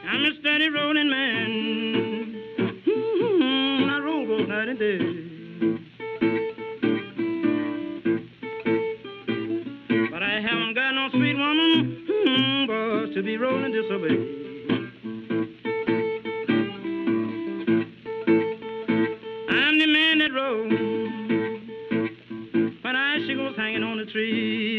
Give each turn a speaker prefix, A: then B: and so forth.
A: I'm a steady rolling man. I roll both night and day. But I haven't got no sweet woman, boy, to be rolling this away. I'm the man that rolls when I she goes hanging on the tree.